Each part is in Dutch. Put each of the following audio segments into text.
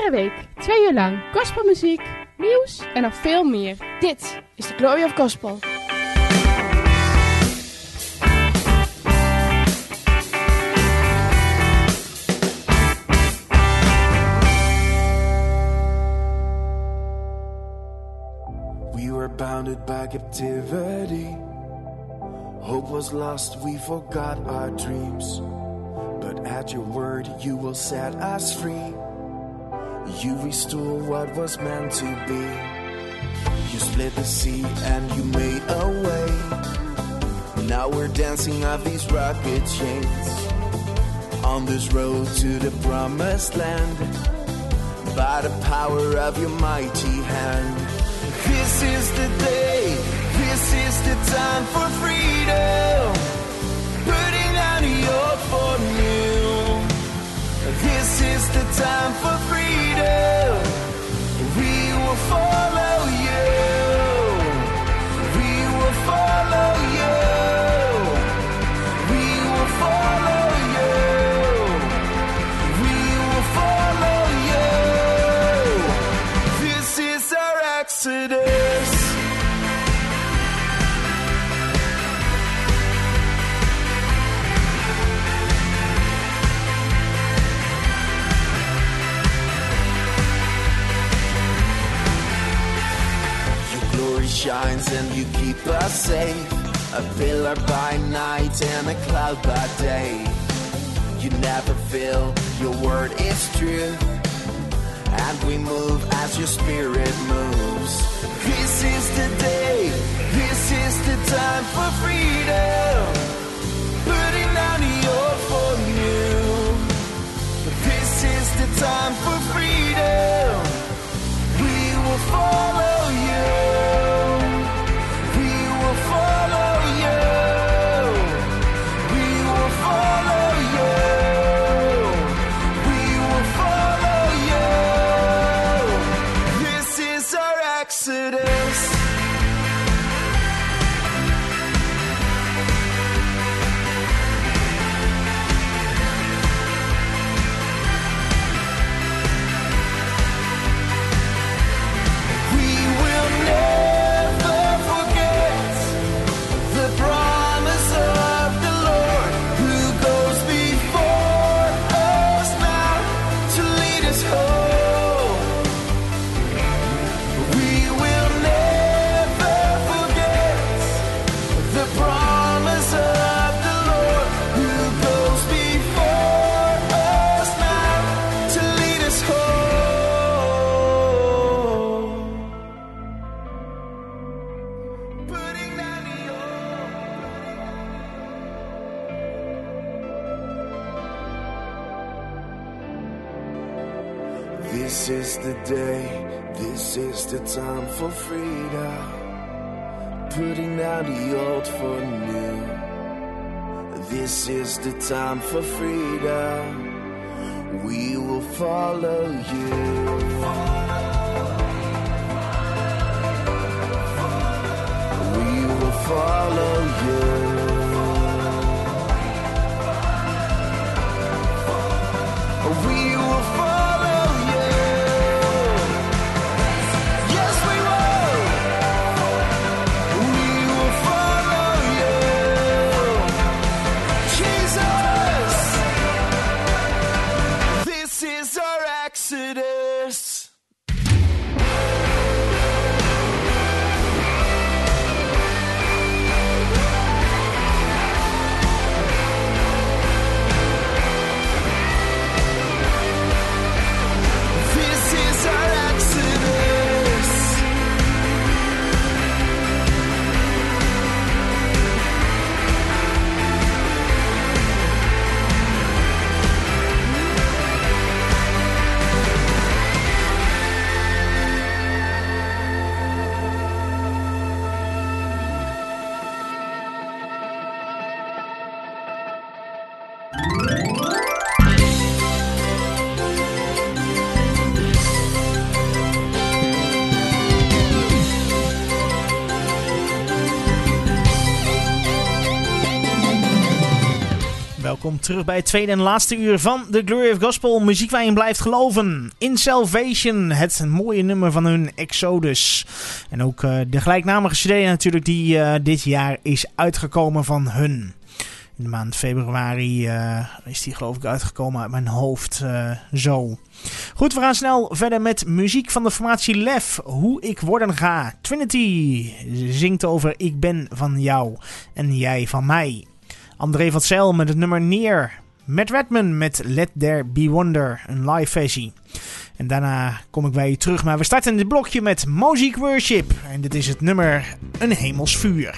Iedere week 2 uur lang gospelmuziek, nieuws en nog veel meer. Dit is de Glory of Gospel. We were bounded by captivity. Hope was lost, we forgot our dreams. But at your word, you will set us free. You restore what was meant to be. You split the sea and you made a way. Now we're dancing off these rocket chains. On this road to the promised land. By the power of your mighty hand. This is the day, this is the time for freedom. Putting down the old for new. This is the time for freedom. We will follow you. We will follow you. We will follow you. We will follow you. This is our exodus. Shines and you keep us safe. A pillar by night and a cloud by day. You never fail, your word is true. And we move as your spirit moves. This is the day, this is the time for freedom. Putting down the old for new. This is the time for freedom. We will follow you. This is the day, this is the time for freedom. Putting down the old for new. This is the time for freedom. We will follow you. We will follow you. We will follow you. Yes, we will. We will follow you. Jesus, this is our exodus. Welkom terug bij het tweede en laatste uur van The Glory of Gospel. Muziek waar je in blijft geloven. In Salvation, het mooie nummer van hun Exodus. En ook de gelijknamige CD natuurlijk die dit jaar is uitgekomen van hun. In de maand februari is die geloof ik uitgekomen uit mijn hoofd zo. Goed, we gaan snel verder met muziek van de formatie Lef. Hoe ik worden ga. Trinity zingt over ik ben van jou en jij van mij. André van Zijl met het nummer Neer. Matt Redman met Let There Be Wonder, een live versie. En daarna kom ik bij je terug. Maar we starten dit blokje met Mosaic Worship. En dit is het nummer Een Hemels Vuur.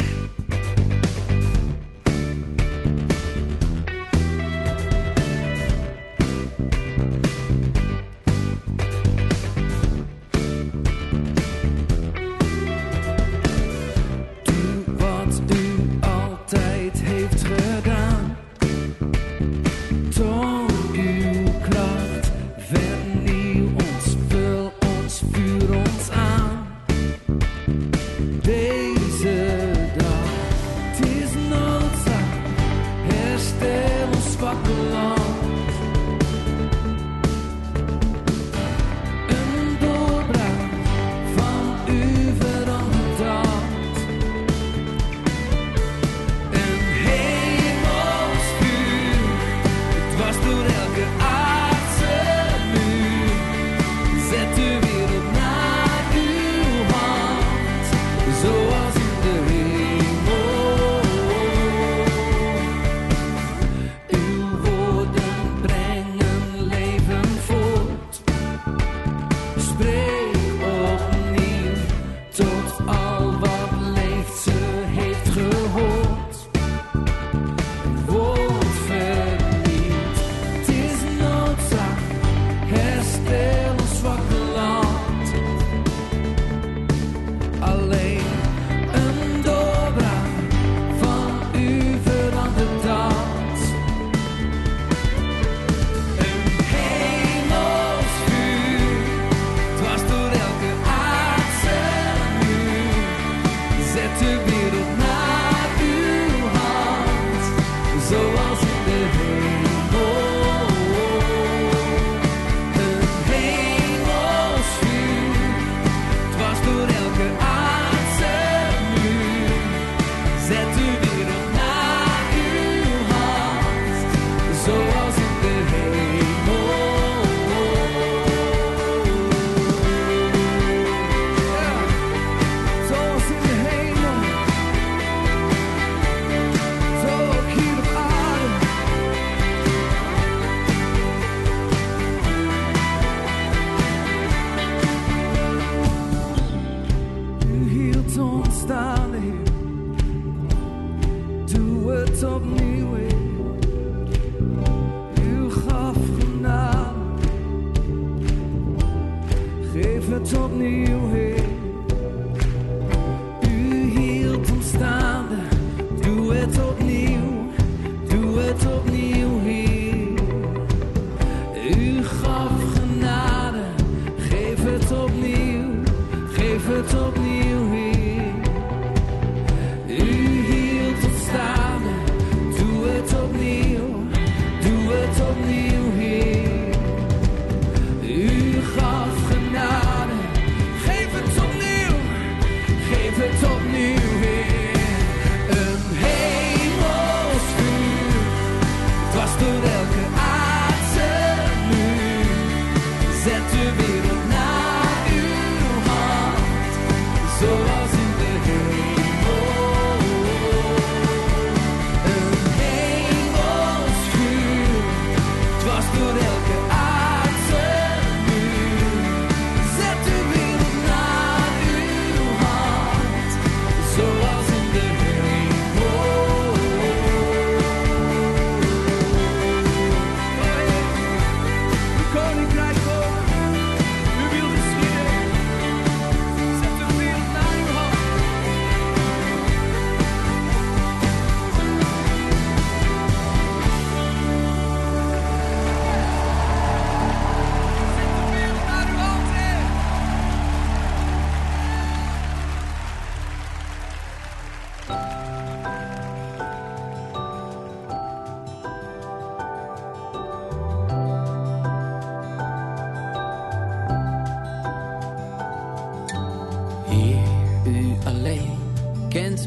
U hield tot staande,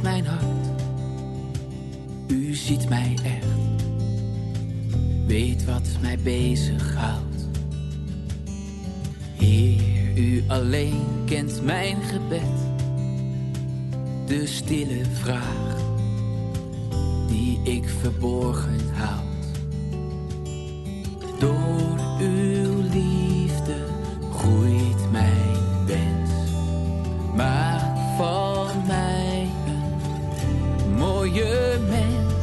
kent mijn hart. U ziet mij echt, weet wat mij bezighoudt. Heer, u alleen kent mijn gebed. De stille vraag die ik verborgen houd. Door uw liefde groeit mijn wens. Maak van mij een mooie mens.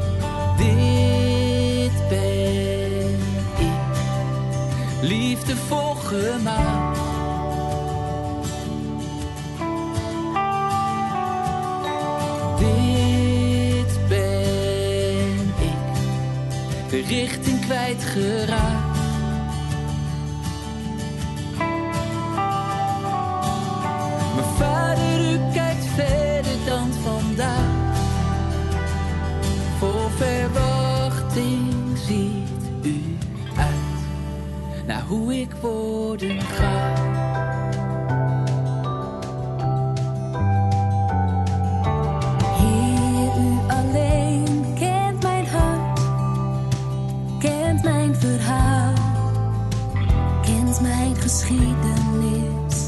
Dit ben ik, liefdevol gemaakt. Dit ben ik, de richting kwijtgeraakt. Maar vader, u kijkt verder dan vandaag. Vol verwachting ziet u uit naar hoe ik worden ga. Heer, u alleen kent mijn hart, kent mijn verhaal, kent mijn geschiedenis.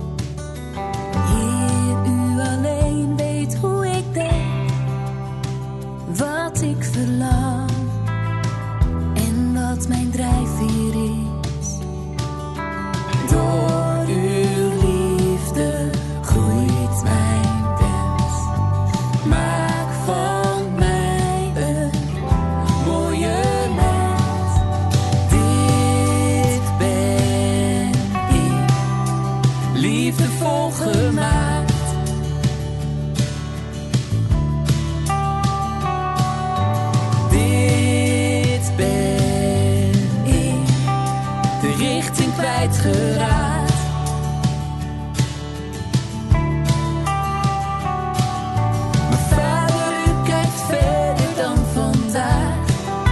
Heer, u alleen weet hoe ik denk, wat ik verlang en wat mijn drijfveer is. Door uw liefde groeit mijn wens. Maak van mij een mooie mens. Dit ben ik, liefdevol gemaakt. Dit ben ik, de richting kwijtgeraakt. Maar vader, u kijkt verder dan vandaag.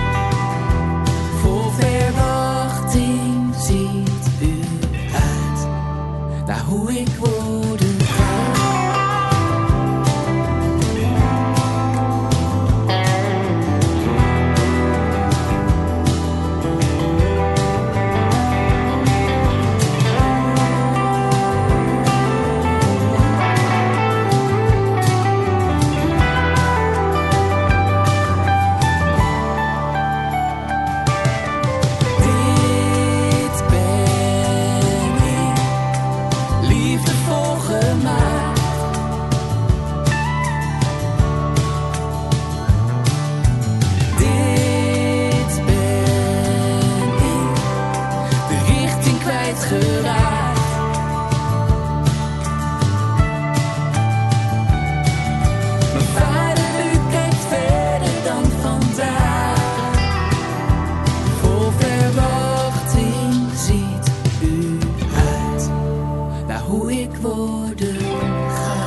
Vol verwachting ziet u uit naar hoe ik worden ga. Dit ben ik, liefdevol gemaakt. Dit ben ik, de richting kwijtgeraakt. Maar vader, u kijkt verder dan vandaag. Vol verwachting ziet u uit naar hoe ik worden ga.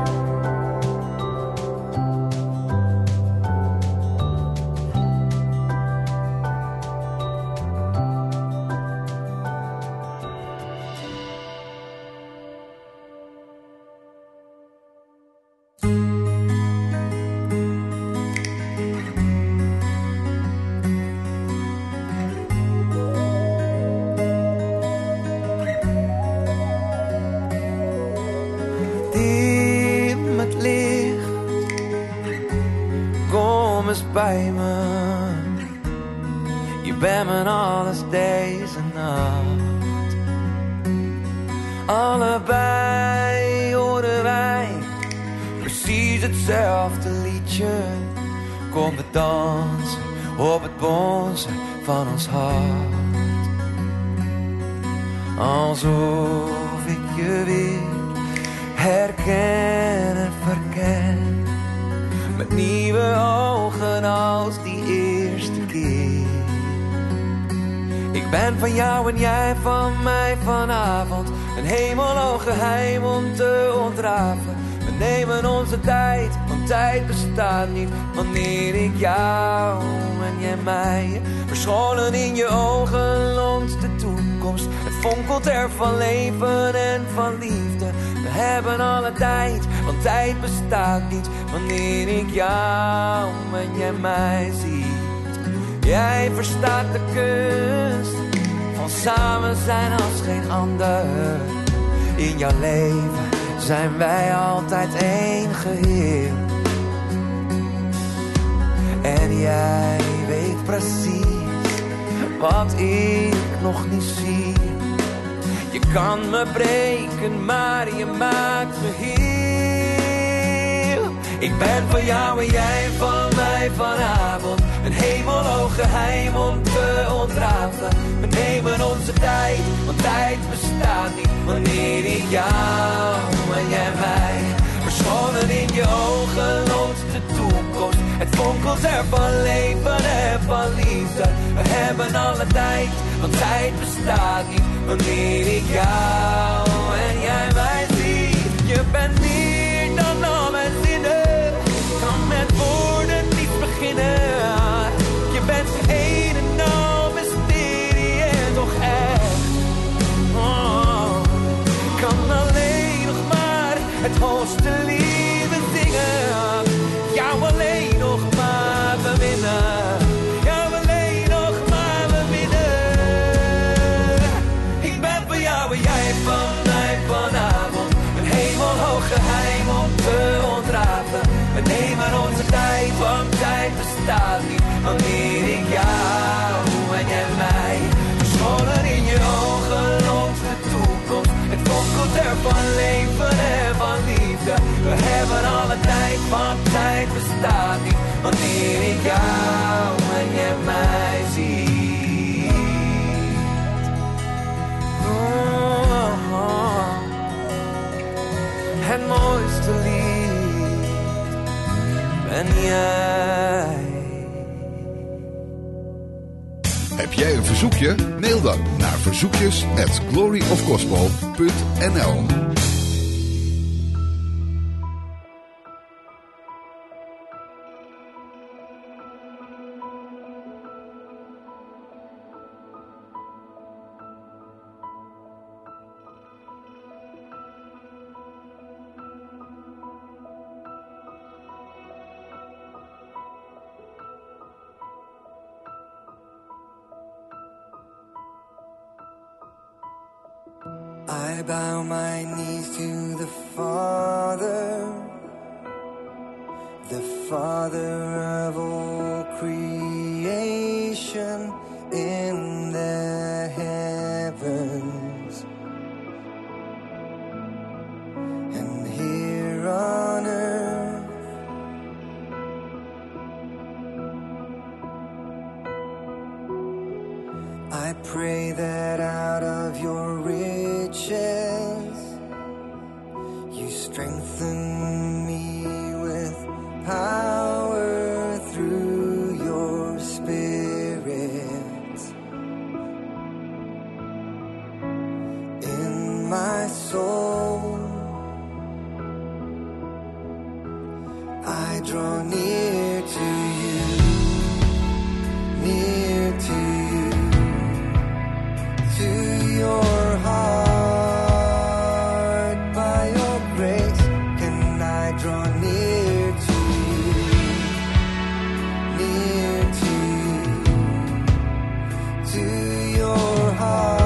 Dim het licht, kom eens bij me. Je bent mijn alles deze nacht. Allebei horen wij precies hetzelfde liedje. Kom, we dansen op het bonzen van ons hart. Alsof ik je weer herken en verken. Met nieuwe ogen als die eerste keer. Ik ben van jou en jij van mij vanavond. Een hemelhoog geheim om te ontrafelen. We nemen onze tijd, want tijd bestaat niet. Wanneer ik jou en jij mij, verscholen in je ogen longt de toekomst. toekomst. Het fonkelt er van leven en van liefde. We hebben alle tijd, want tijd bestaat niet wanneer ik jou en jij mij ziet. Jij verstaat de kunst van samen zijn als geen ander. In jouw leven zijn wij altijd één geheel. En jij weet precies wat ik nog niet zie. Je kan me breken, maar je maakt me heel. Ik ben van jou en jij van mij vanavond. Een hemelhoog geheim om te ontrafelen. We nemen onze tijd, want tijd bestaat niet wanneer ik jou en jij mij. Verscholen in je ogen loopt de toekomst. Het fonkelt er van leven en van liefde. We hebben alle tijd, want tijd bestaat niet wanneer ik jou en jij mij ziet. Je bent meer dan al mijn zinnen. Kan met woorden niet beginnen. Je bent een en al mysterie en toch echt. Oh, kan alleen nog maar het hoogste liefde zingen. Jou alleen nog maar beminnen. Jou alleen nog maar beminnen. Ik ben van jou en jij van mij vanavond. Een hemelhoog geheim om te ontrafelen. We nemen onze tijd, want tijd bestaat niet wanneer ik jou en jij mij. Verscholen in je ogen loopt de toekomst. Het fonkelt er van leven en van liefde. We hebben alle tijd, want tijd bestaat niet wanneer ik jou en jij mij ziet. Oh, het mooiste lied ben jij. Heb jij een verzoekje? Mail dan naar verzoekjes@gloryofgospel.nl. I bow my knees to the Father of all creation in the heavens and here on earth. I pray that out of your riches you strengthen me with power through your Spirit in my soul. I draw near to you, near to you, to your heart. By your grace can I draw near to you, near to you, to your heart.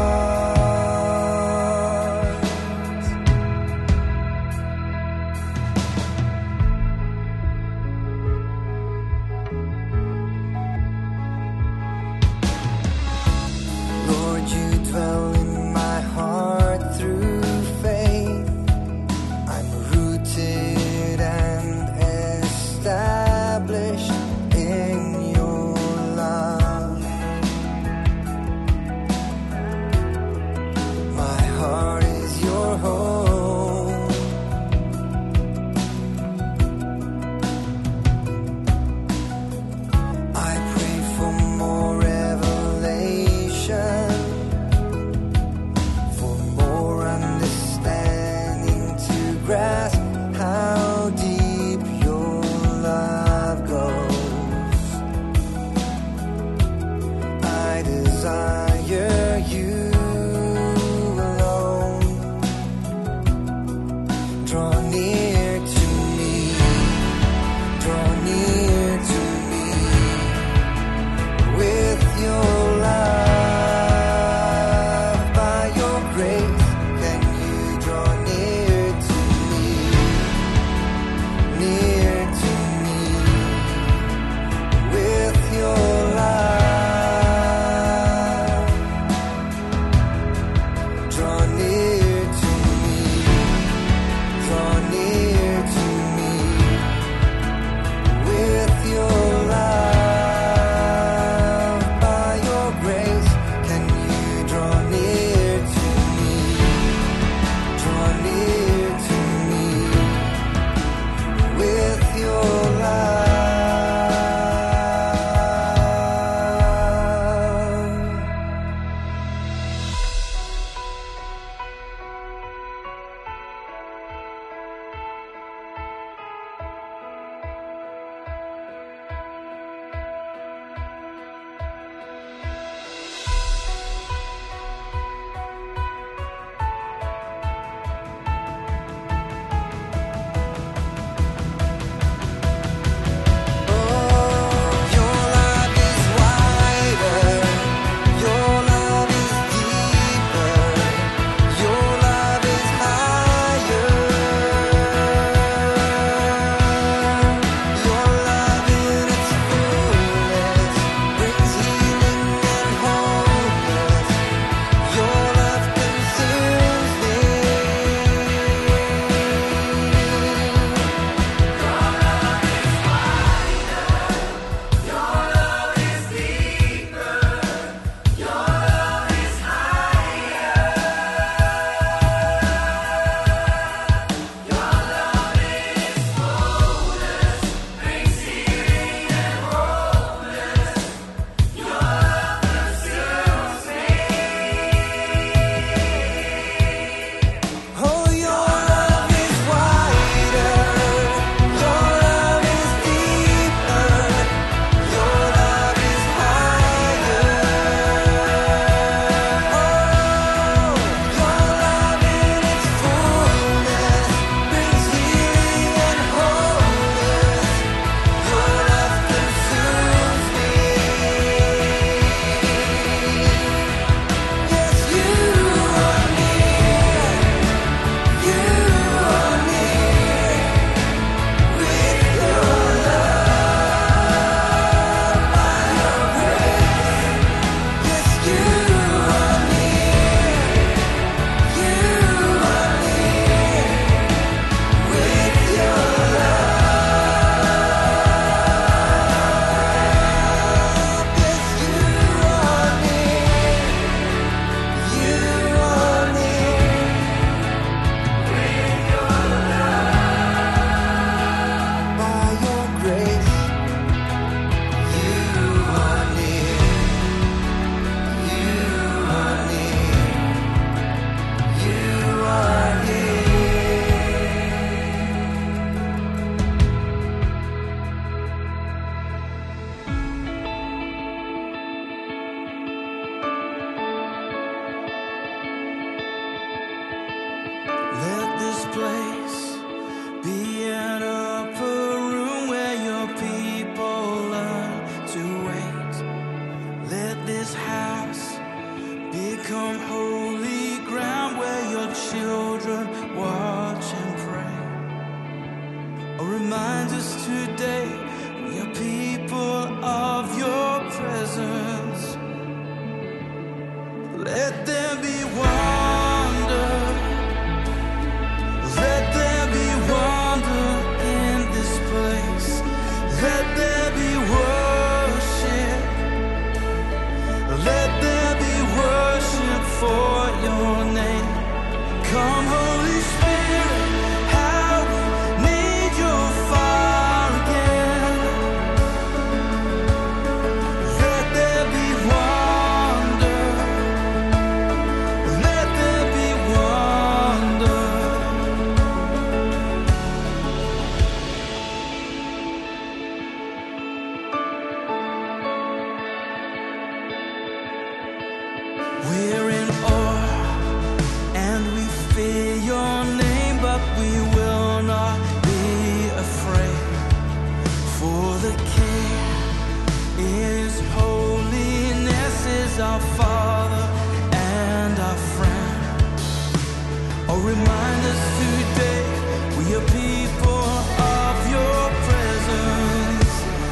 We're in awe and we fear your name, but we will not be afraid. For the King is holiness, is our Father and our friend. Oh, remind us today we are people of your presence.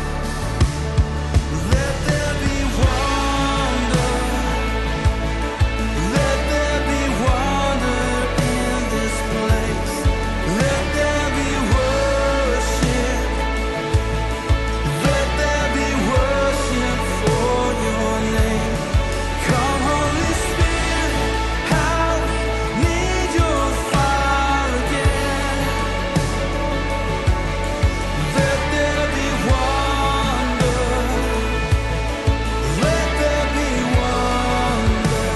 Let there be wonder. Let there be wonder in this place. Let there be worship. Let there be worship for your name. Come, Holy Spirit, how we need your fire again. Let there be wonder. Let there be wonder.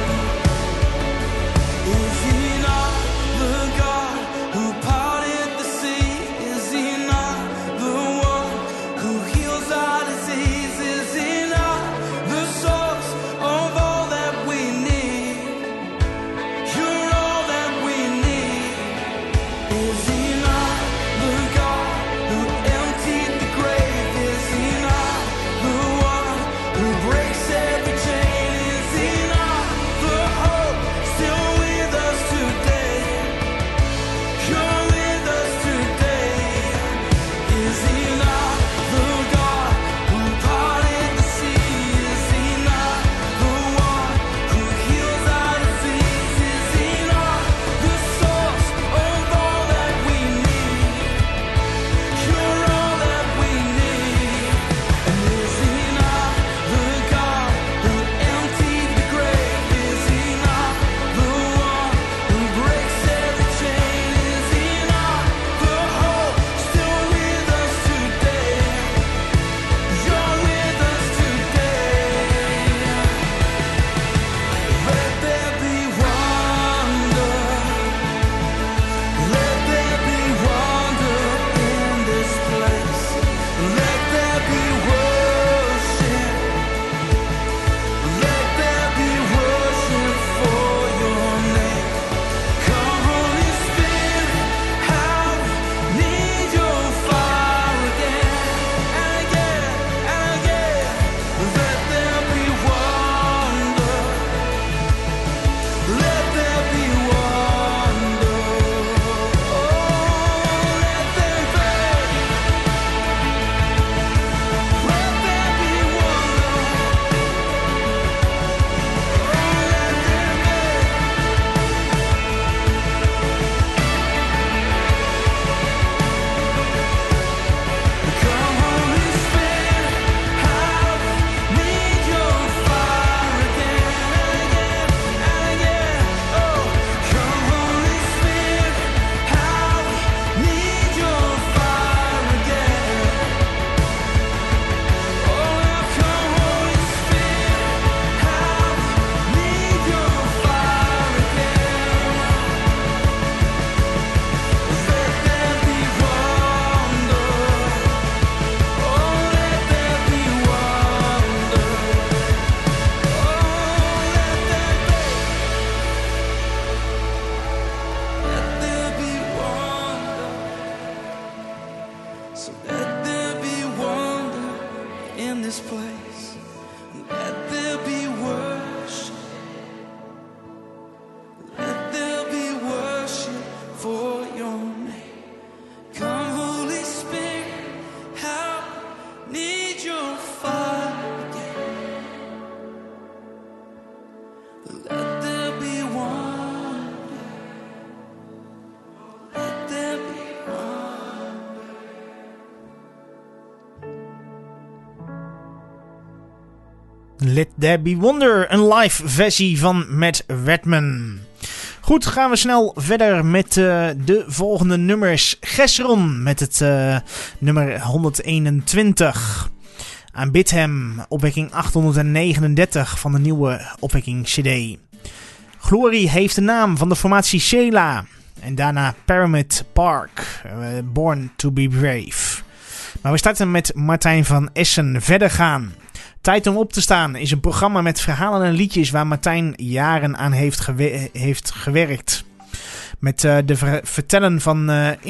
Is he not the God who parted the sea? Is he not the one who heals our disease? Is he not the source of all that we need? You're all that we need. Is he not the God who emptied the grave? Is he not the one who breaks every chain? Is he not the hope still with us today? You're with us today. Is he not the God who parted the sea? Is he not the one who heals our disease? Is he not the source of all that we need? You're all that we need. And is he not the God who emptied the grave? Is he not the one who breaks every chain? Is he not the hope still with us today? You're with us today. Let there be wonder. Let there be wonder in this place. Let there be worship. Let there be worship for your name. Come, Holy Spirit, how we need your fire again and again and again. Let there be wonder. Let there be wonder. Oh, let there be. Let there be wonder. Oh, let there be. Come, Holy Spirit, how we need your fire again and again. Oh, come, Holy Spirit, how we need your fire again. Oh, come, Holy Spirit, how we need your fire again. Let there be wonder. Oh, let there be wonder. Oh, let there be. Let there be wonder. So let there be wonder in this place. Let there be worship. Let there be worship for your name. Come, Holy Spirit, how we need your fire again. Let there be wonder. Let there be wonder. Let There Be Wonder, een live versie van Matt Redman. Goed, gaan we snel verder met de volgende nummers. Gesron met het nummer 121. Aanbid hem, opwekking 839 van de nieuwe opwekking CD. Glory heeft de naam van de formatie Sheila. En daarna Pyramid Park, Born to be Brave. Maar we starten met Martijn van Essen. Verder gaan. Tijd om op te staan is een programma met verhalen en liedjes waar Martijn jaren aan heeft gewerkt. Met de vertellen van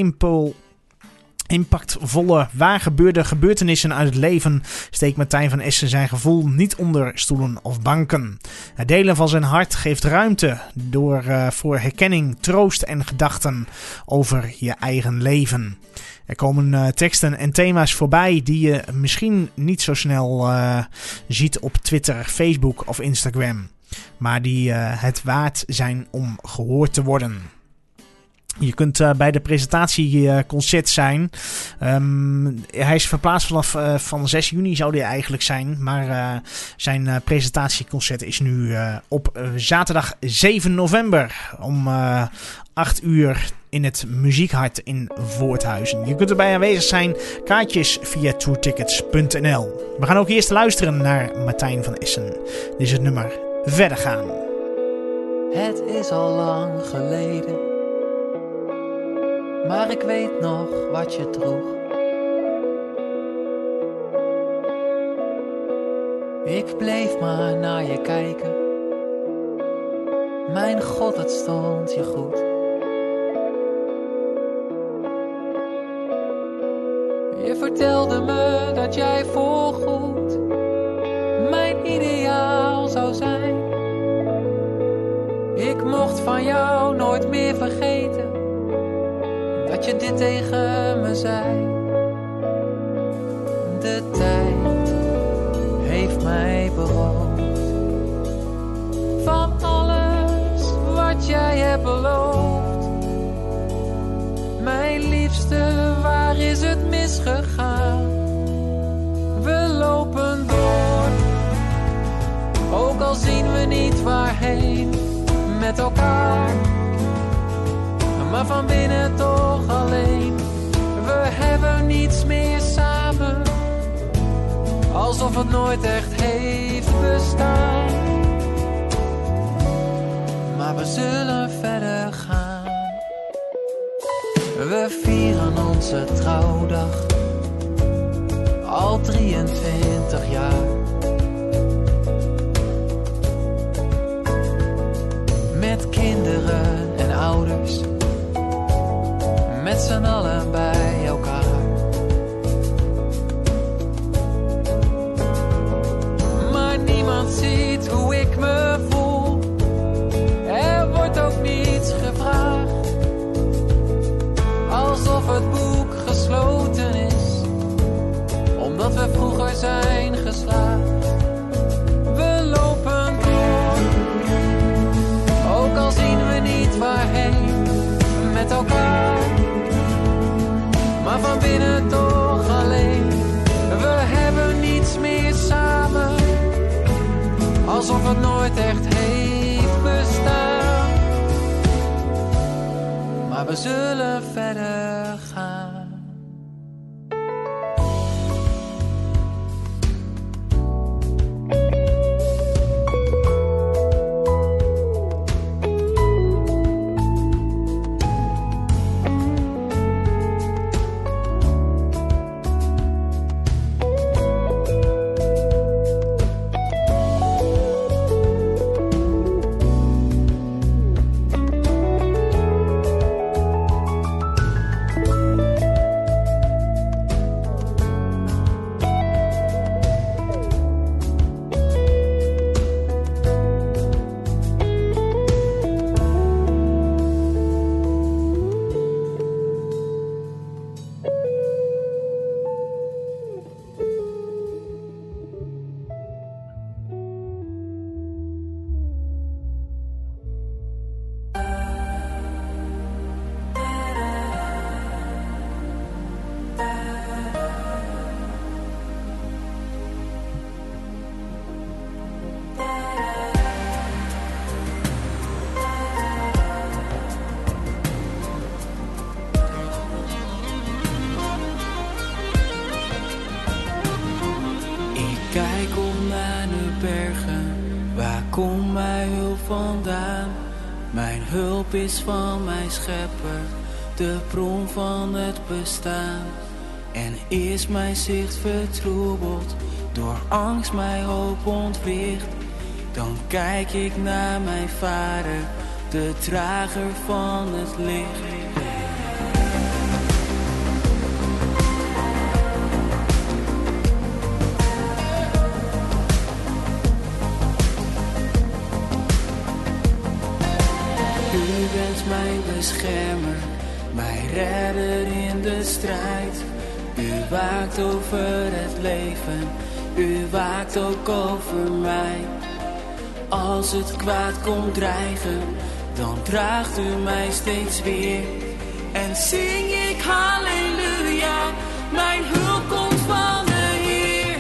impactvolle, waargebeurde gebeurtenissen uit het leven steekt Martijn van Essen zijn gevoel niet onder stoelen of banken. Het delen van zijn hart geeft ruimte voor herkenning, troost en gedachten over je eigen leven. Er komen teksten en thema's voorbij die je misschien niet zo snel ziet op Twitter, Facebook of Instagram, maar die het waard zijn om gehoord te worden. Je kunt bij de presentatieconcert zijn. Hij is verplaatst van 6 juni zou hij eigenlijk zijn. Maar zijn presentatieconcert is nu op zaterdag 7 november om 8 uur in het Muziekhart in Voorthuizen. Je kunt erbij aanwezig zijn. Kaartjes via tourtickets.nl. We gaan ook eerst luisteren naar Martijn van Essen. Dit is het nummer Verder gaan. Het is al lang geleden, maar ik weet nog wat je droeg. Ik bleef maar naar je kijken. Mijn God, het stond je goed. Je vertelde me dat jij voorgoed mijn ideaal zou zijn. Ik mocht van jou nooit meer vergeten dat je dit tegen me zei. De tijd heeft mij beroofd van alles wat jij hebt beloofd. Mijn liefste, waar is het misgegaan? We lopen door, ook al zien we niet waarheen met elkaar, maar van binnen toch alleen. We hebben niets meer samen, alsof het nooit echt heeft bestaan. Maar we zullen verder gaan. We vieren onze trouwdag al 23 jaar. Met kinderen en ouders, met z'n allen bij elkaar. Maar niemand ziet hoe ik me voel. Er wordt ook niets gevraagd, alsof het boek gesloten is, omdat we vroeger zijn geslaagd. We lopen door, ook al zien we niet waarheen met elkaar, maar van binnen toch alleen. We hebben niets meer samen, alsof het nooit echt heeft bestaan. Maar we zullen verder gaan. Kijk om naar de bergen, waar komt mijn hulp vandaan? Mijn hulp is van mijn schepper, de bron van het bestaan. En is mijn zicht vertroebeld, door angst mij hoop ontwricht, dan kijk ik naar mijn vader, de drager van het licht. U bent mijn beschermer, mijn redder in de strijd. U waakt over het leven, u waakt ook over mij. Als het kwaad komt dreigen, dan draagt u mij steeds weer. En zing ik halleluja, mijn hulp komt van de Heer.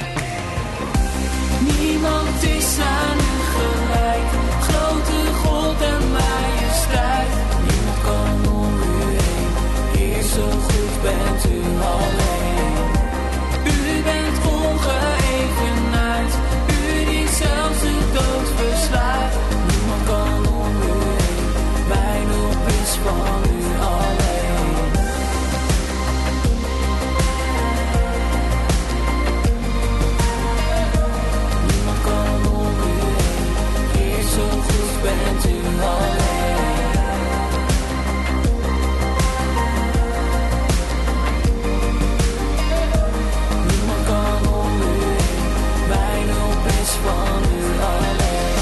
Niemand is aan u gelijk, grote God en majesteit. Niemand kan om u heen, Heer, zo goed bent u alleen. U bent ongeëvenaard, u die zelfs de dood verslaat. Niemand kan om u heen, mijn hulp is van u alleen. Niemand kan om u heen, Heer, zo goed bent u alleen. Van u alleen.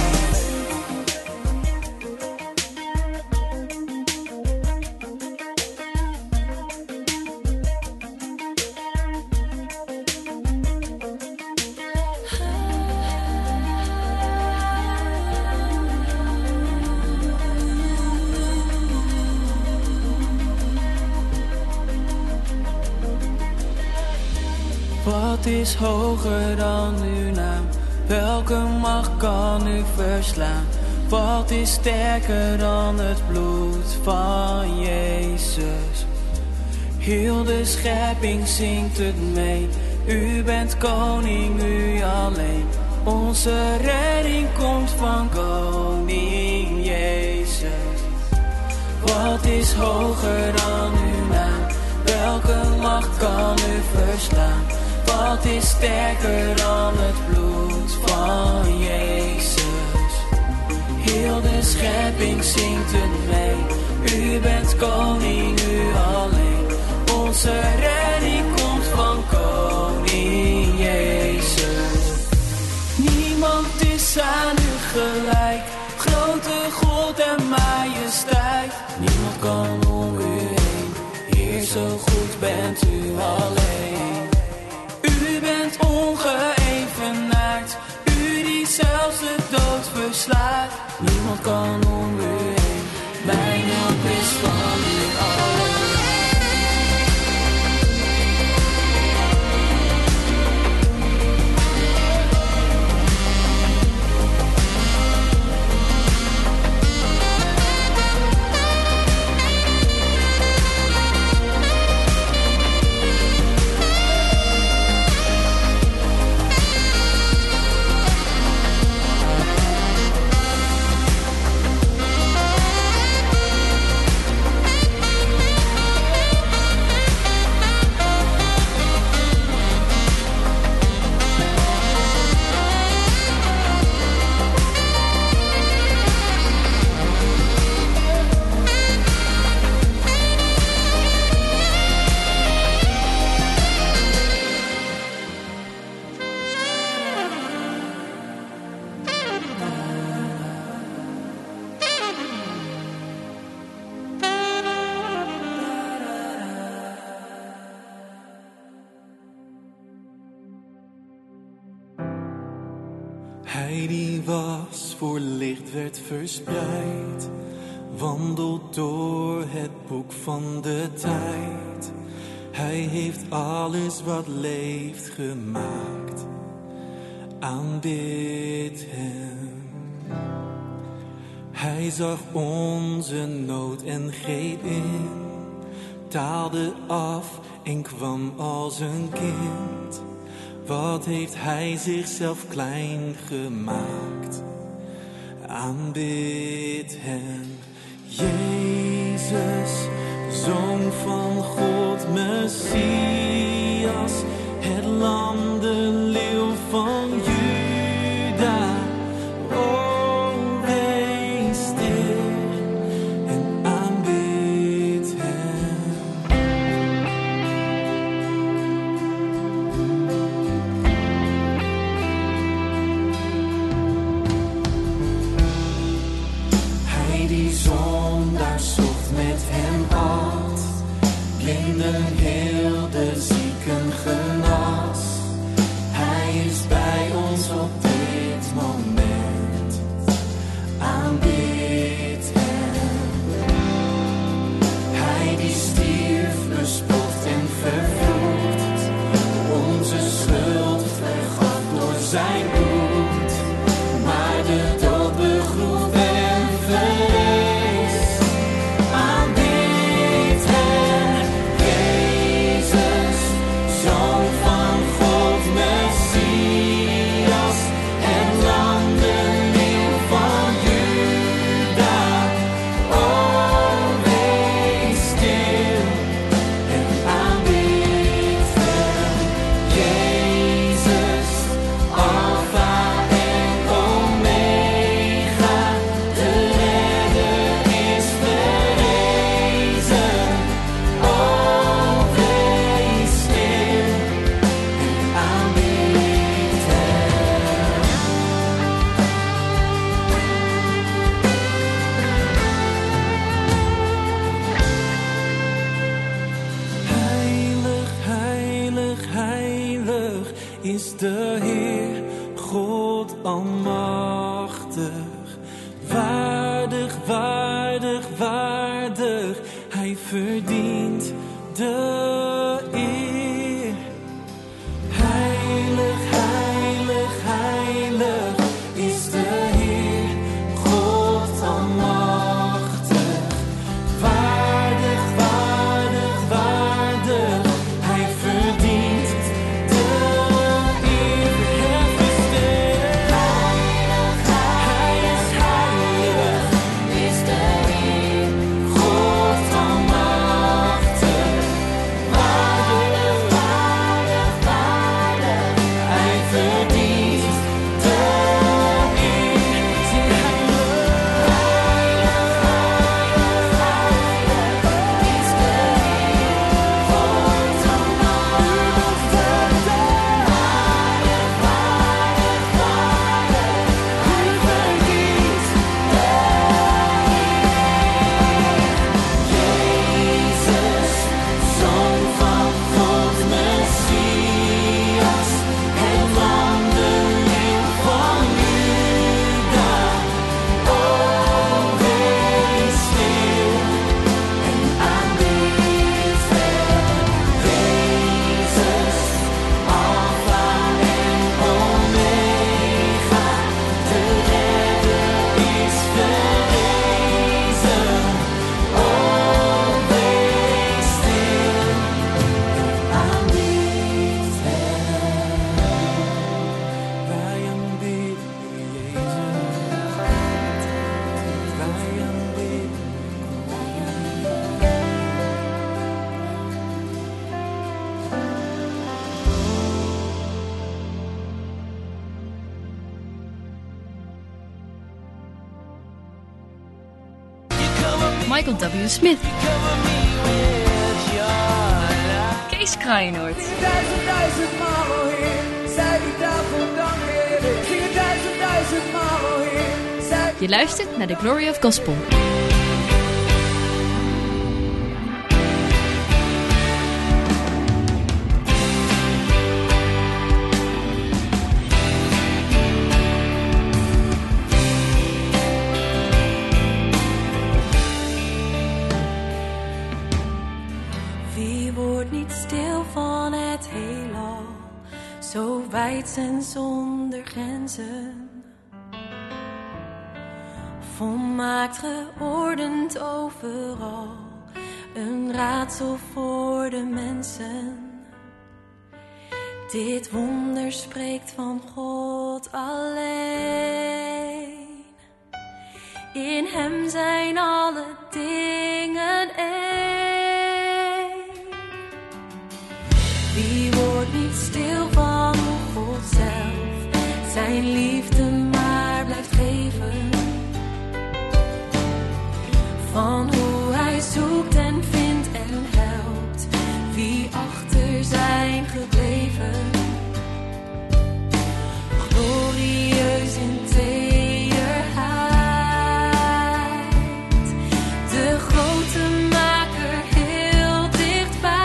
Wat is hoger dan uw naam? Welke macht kan u verslaan? Wat is sterker dan het bloed van Jezus? Heel de schepping zingt het mee. U bent koning, u alleen. Onze redding komt van koning Jezus. Wat is hoger dan uw naam? Welke macht kan u verslaan? Wat is sterker dan het bloed van Jezus? Heel de schepping zingt het mee. U bent koning, u alleen. Onze redding komt van koning Jezus. Niemand is aan u gelijk, grote God en majesteit. Niemand kan om u heen, Heer, zo goed bent u alleen. U bent ongeëvenaard, u die zelfs de dood verslaat. Niemand kan om u heen, mijn hulp is van u alleen. Hij die was voor licht werd verspreid, wandelt door het boek van de tijd. Hij heeft alles wat leeft gemaakt, aanbid hem. Hij zag onze nood en greep in, taalde af en kwam als een kind. Wat heeft hij zichzelf klein gemaakt? Aanbid hem. Jezus, Zoon van God, Messias, het lam, de leeuw van blinden heel de zieken genas. Hij is bij ons op dit moment. Aanbid hem. Hij die stierf, bespot en vervloekt. Onze schuld vergaf door zijn bloed. Maar de dood begroef en verrees. Aanbid hem, Jezus, Zoon van God, Messias, het landenleeuw van Juda. O, wees stil en aanbid hem, Jezus, Alpha en Omega, de redder is verrezen. O, wees stil en aanbid hem. Heilig, heilig, heilig is de Heer, God almachtig. Waardig, waardig, waardig, hij verdient de eer. Heilig, heilig, heilig is de Heer, God almachtig. Waardig, waardig, waardig, hij verdient de eer. Verhef je stem. Hij is heilig, is de Heer, God almachtig. Waardig, waardig, waardig, hij verdient de eer. Zing heilig, heilig, heilig, heilig is de Heer, God almachtig. Waardig, waardig, waardig, hij verdient de eer. Jezus, Zoon van God, Messias, het landenleeuw van Juda. O, wees stil en aanbid hem, Jezus, Alpha en Omega, de redder is verrezen. O, wees stil en aanbid hem. Wij aanbidden Jezus. Wij aanbidden. Michael W. Smith. Kees Kraaienoord. Duizend maal, o Heer, zij die daarvoor dank, Heer. Zing het duizend maal, o Heer, zij... Je luistert naar The Glory of Gospel. Wie wordt niet stil van het heelal, zo wijd en zonder grenzen? Volmaakt geordend overal, een raadsel voor de mensen. Dit wonder spreekt van God alleen. In hem zijn alle dingen één. Wie wordt niet stil van God zelf, zijn liefde maar blijft geven. Van hoe hij zoekt en vindt en helpt, wie achter zijn gebleven. Glorieus in teerheid, de grote maker heel dichtbij.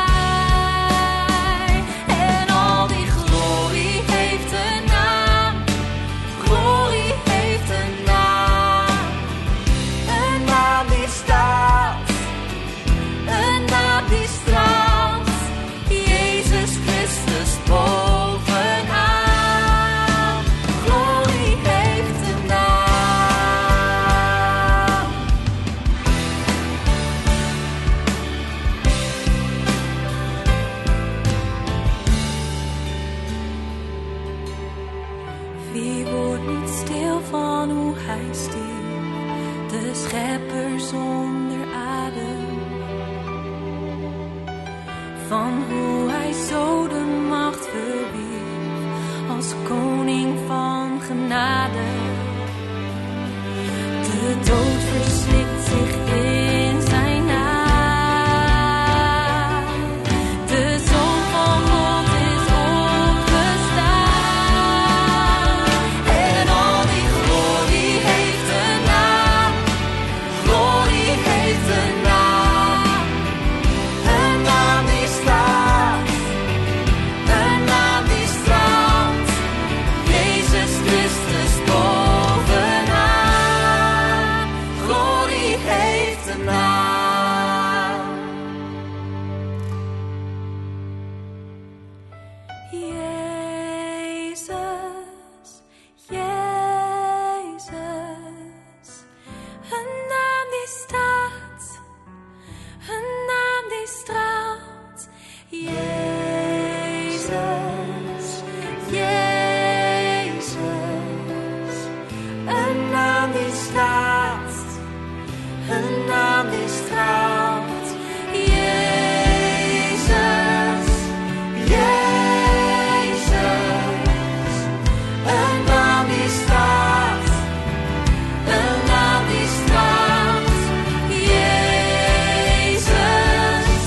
hij stierf, de schepper zonder adem. Van hoe hij zo de macht verwierf, als koning van genade. De dood verslikt zich in zijn naam. De Zoon van God is opgestaan. En al die glorie heeft een naam. Glorie heeft een naam. Een naam die staat. Een naam die straalt. Jezus Christus bovenaan. Glorie heeft een naam. Jezus, Jezus, een naam die staat, een naam die straalt. Jezus, Jezus, een naam die staat, een naam die straalt. Jezus, Jezus, een naam die staat, een naam die straalt. Jezus,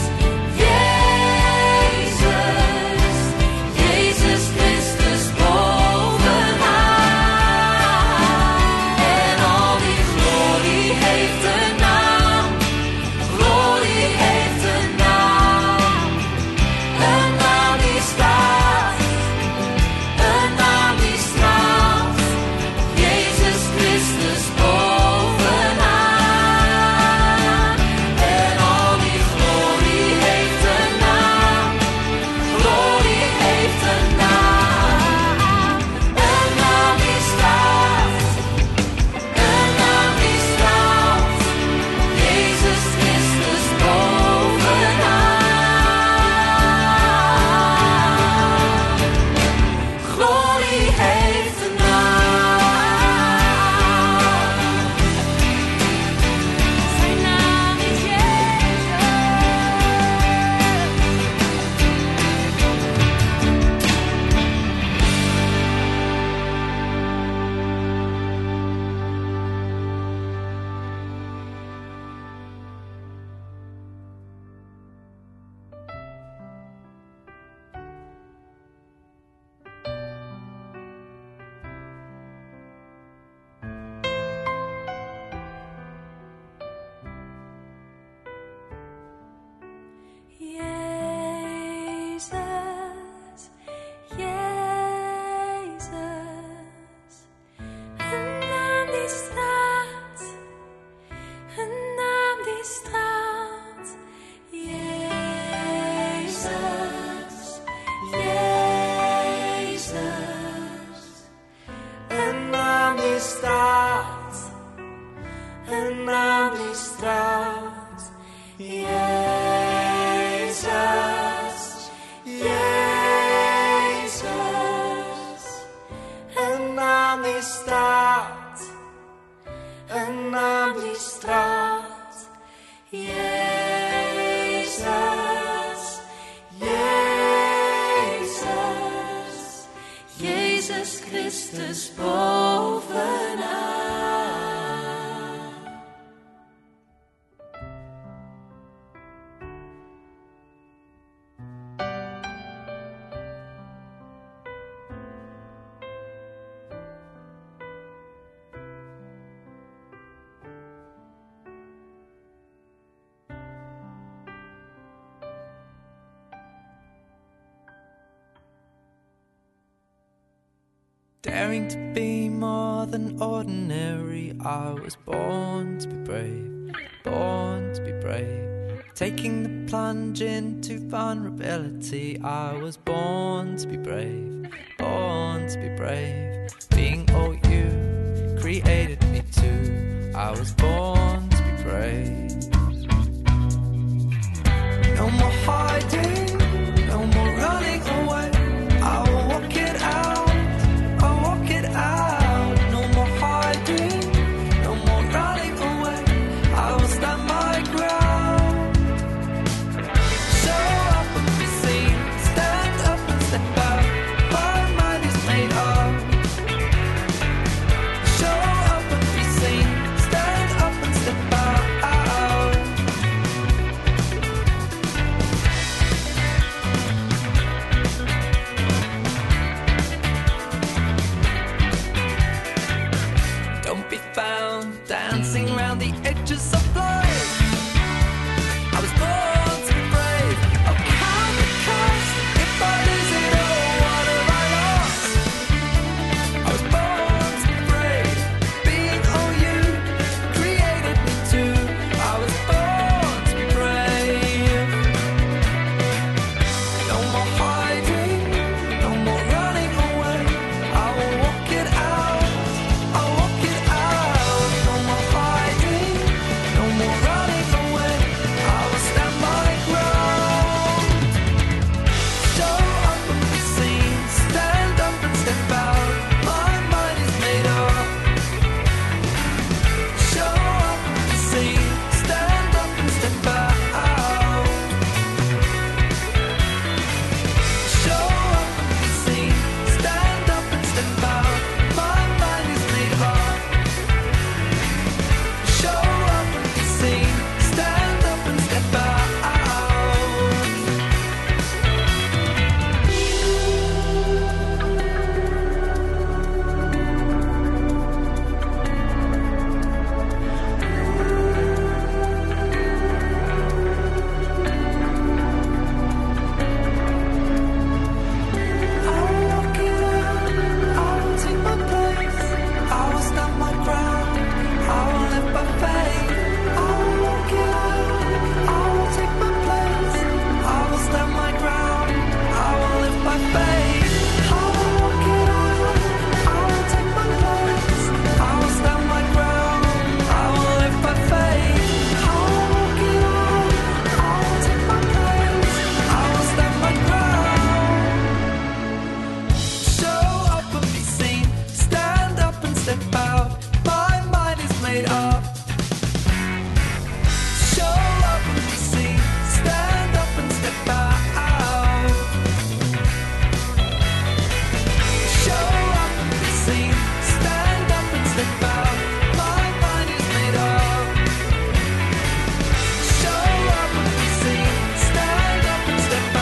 Jezus, Jezus Christus bovenaan. En al die glorie heeft een naam. Glorie heeft een naam. Een naam die staat, een naam die straalt. Jezus Christus bovenaan. En al die glorie heeft een naam. Glorie heeft een naam. Een naam die staat, een naam die straalt. Jezus Christus bovenaan. Glorie heeft een naam. Zijn naam is Jezus. Jezus, Jezus, een naam die staat, een naam die straalt. Jezus, Jezus, een naam die staat, een naam die straalt. Jezus, Jezus, een naam die staat, een naam die straalt. Jezus, Jezus, Jezus Christus bovenaan. Daring to be more than ordinary, I was born to be brave, born to be brave. Taking the plunge into vulnerability, I was born to be brave, born to be brave. Being all you created me to, I was born to be brave. No more hiding, no more running away, I will walk it out. No more hiding, be found dancing around the edges of life. I was born to be brave. Oh, count the cost. If I lose it all, what have I lost? I was born to be brave. Being all you created me to. I was born to be brave. No more hiding, no more running away. I will walk it out. I'll walk it out. No more hiding, no more running away. I will stand my ground. Show up and be seen. Stand up and step out. My mind is made up. Show up and be seen. Stand up and step out. Show up and be seen. Stand up and step out. My mind is made up. Show up and be seen. Stand up and step out. I will walk it out. I will take my place. I will stand my ground. I will live by faith. I will walk it out. I will take my place. I will stand my ground. I will live by faith. I will walk it out. I will take my place. I will stand my ground. I will live by faith. I will walk it out. I will take my place. I will stand my ground. Show up and be seen. Stand up and step out. My mind is made up. Show up and be seen. Stand up and step out. Show up and be seen. Stand up and step out. My mind is made up. Show up and be seen. Stand up and step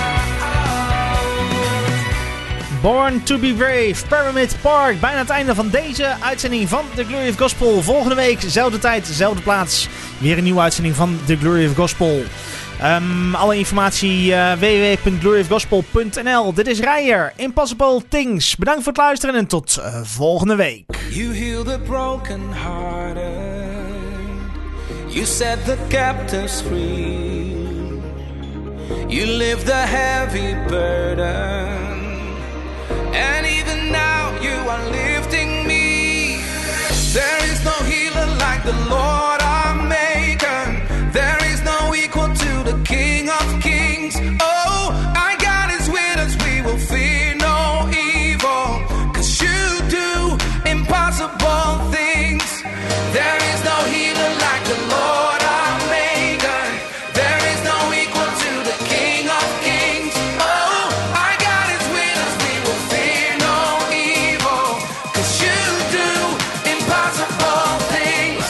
out. Born to be Brave, Pyramid Park. Bijna het einde van deze uitzending van The Glory of Gospel. Volgende week, zelfde tijd, zelfde plaats. Weer een nieuwe uitzending van The Glory of Gospel. Alle informatie www.gloryofgospel.nl. Dit is Rijer, Impossible Things. Bedankt voor het luisteren en tot volgende week. You heal the brokenhearted. You set the captives free. You lift the heavy burden. And even now you are lifting me. There is no healer like the Lord our Maker. There is no equal to the King of Kings. Oh, our God is with us, we will fear no evil. 'Cause you do impossible things. There is no healer like the Lord our Maker. There is no equal to the King of Kings. Oh, our God is with us, we will fear no evil. 'Cause you do impossible things.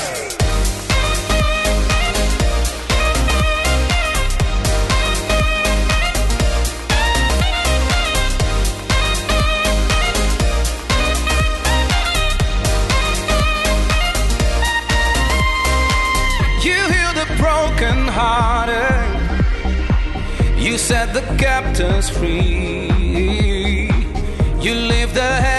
You heal the brokenhearted. You set the captives free. You lift the